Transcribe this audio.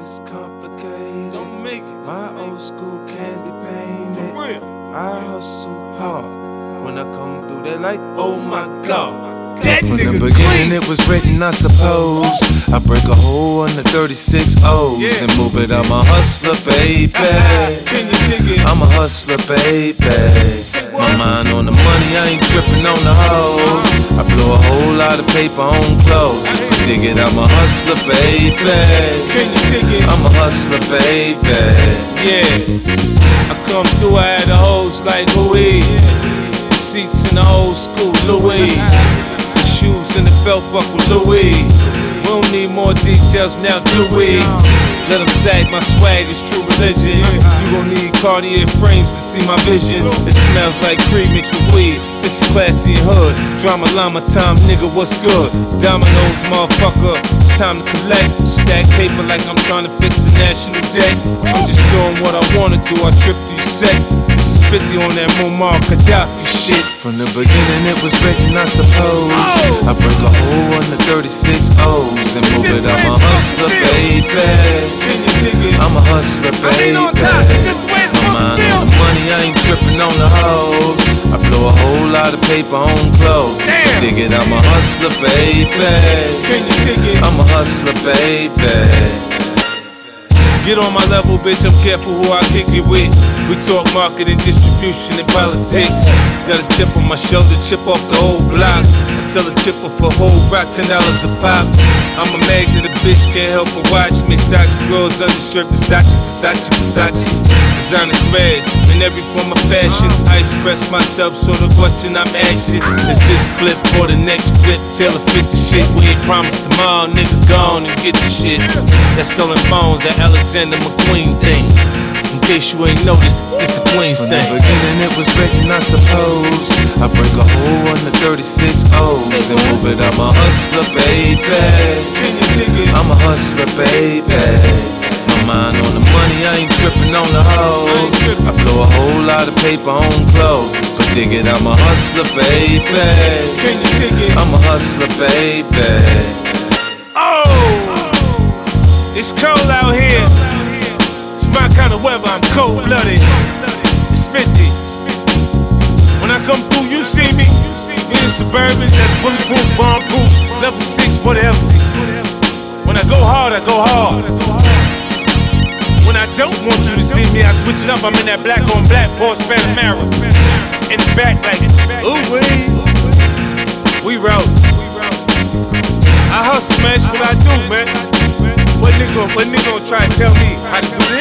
is complicated. Don't make it. My old school candy painted. For real. I hustle hard. When I come through, they like, oh my God. That From the nigga beginning clean. it was written, I suppose. I break a hole on the 36 O's Yeah. and move it. I'm a hustler, baby. Can you dig it? I'm a hustler, baby. My mind on the money, I ain't tripping on the hoes. I blow a whole lot of paper on clothes. But dig it, I'm a hustler, baby. Can you dig it? I'm a hustler, baby. Yeah. I come through, I had the hoes like Louis. Seats in the old school Louis. The shoes and the belt buckle Louis. We don't need more details now, do we? Let them sag, my swag is true religion. You gon' need Cartier frames to see my vision. It smells like cream mixed with weed. This is classy and hood. Drama llama time, nigga, what's good? Dominoes, motherfucker, it's time to collect. Stack paper like I'm trying to fix the national debt. I'm just doing what I wanna do, I trip through set. This is 50 on that Muammar Gaddafi shit. From the beginning it was written, I suppose. I break a hole on the 36 O's and move it. I'm a hustler, baby. Can you dig it? I'm a hustler, baby. on top, it's just the way it's My supposed to mind feel. on the money, I ain't tripping on the hoes. I blow a whole lot of paper on clothes. Damn. Dig it, I'm a hustler, baby. Can you dig it? I'm a hustler, baby. Get on my level, bitch, I'm careful who I kick it with. We talk marketing, distribution, and politics. Got a chip on my shoulder, chip off the whole block. I sell a chipper for whole rock, $10 a pop. I'm a magnet, a bitch can't help but watch me. Socks, drawers, undershirt, Versace, Versace, Versace. Designer threads in every form of fashion. I express myself, so the question I'm asking is this flip or the next flip? Tailor fit the shit. We ain't promised tomorrow, nigga, gone and get the shit. That Skull and Bones, that Alexander McQueen thing. In case you ain't noticed, it's a Queen's From the thing. beginning it was written, I suppose. I break a hole on the 36 O's and move it. I'm a hustler, baby. Can you dig it? I'm a hustler, baby. My mind on the money, I ain't tripping on the hoes. I blow a whole lot of paper on clothes. But dig it, I'm a hustler, baby. Can you dig it? I'm a hustler, baby. Oh, it's cold out here. It's my kind of weather, I'm cold-blooded. It's 50. When I come through, you see me. Me in Suburbans, that's bulletproof, bomb-proof, level 6, whatever. When I go hard, I go hard. When I don't want you to see me, I switch it up. I'm in that black on black Porsche Panamera. In the back, like, ooh we roll. I hustle, man. That's what I do, man. What nigga gonna try to tell me how to do this?